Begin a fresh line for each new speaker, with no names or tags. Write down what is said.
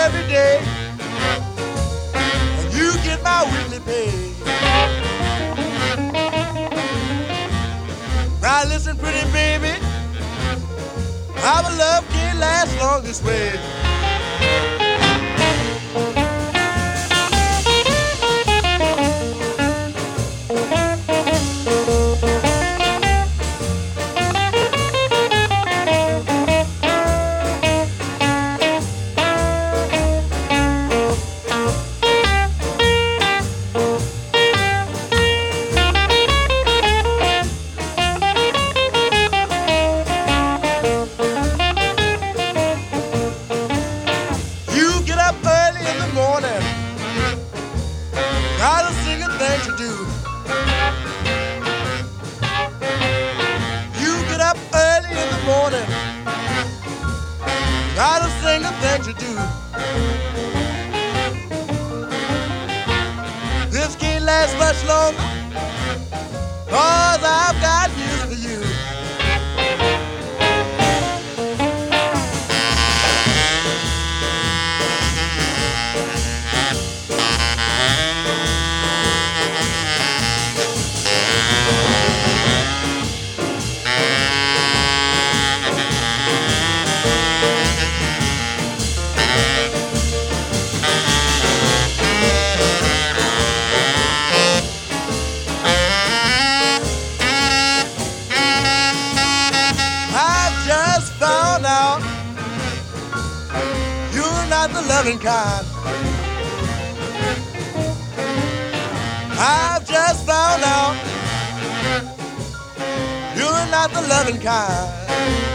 every day, and you get my weekly pay. Now listen, pretty baby, our love can't last long this way. To do. This can't last much longer, 'cause I've got news for you. The loving kind. I've just found out you're not the loving kind.